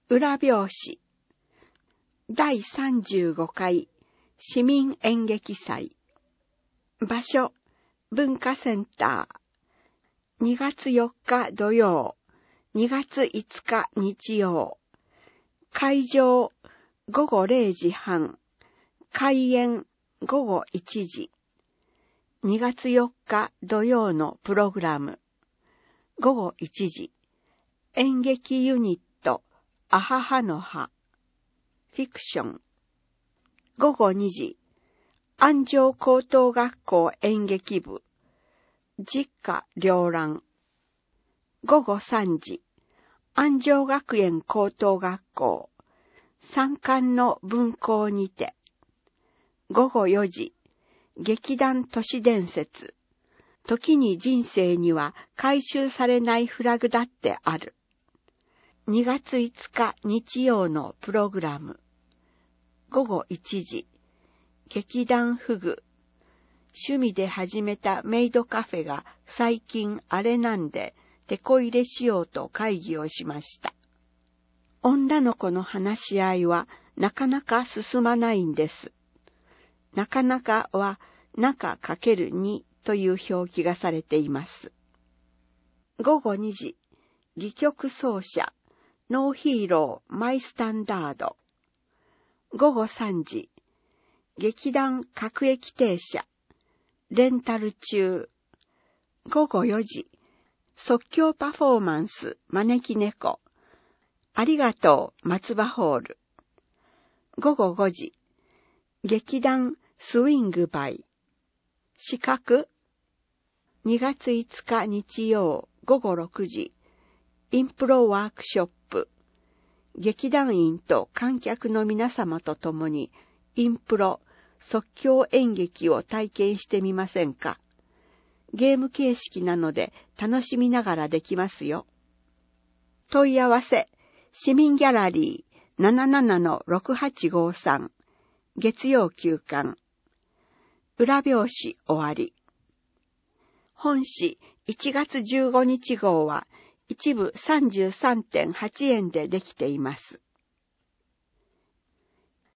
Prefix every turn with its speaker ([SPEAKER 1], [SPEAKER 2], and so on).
[SPEAKER 1] 裏表紙第35回市民演劇祭。場所文化センター。2月4日土曜、2月5日日曜。会場午後0時半、開演午後1時。2月4日土曜のプログラム。午後1時、演劇ユニットアハハの葉、フィクション。午後2時、安城高等学校演劇部、実家両覧。午後3時、安城学園高等学校、三冠の分校にて。午後4時、劇団都市伝説。時に人生には回収されないフラグだってある。2月5日日曜のプログラム。午後1時、劇団フグ。趣味で始めたメイドカフェが最近あれなんで、手こ入れしようと会議をしました。女の子の話し合いはなかなか進まないんです。なかなかは中×2という表記がされています。午後2時、戯曲奏者、ノーヒーローマイスタンダード。午後3時、劇団各駅停車、レンタル中。午後4時、即興パフォーマンス招き猫。ありがとう松葉ホール。午後5時、劇団スウィングバイ。視覚。2月5日日曜午後6時、インプロワークショップ。劇団員と観客の皆様と共にインプロ即興演劇を体験してみませんか。ゲーム形式なので楽しみながらできますよ。問い合わせ市民ギャラリー 77-6853 月曜休館。裏表紙終わり。本誌1月15日号は一部 33.8 円でできています。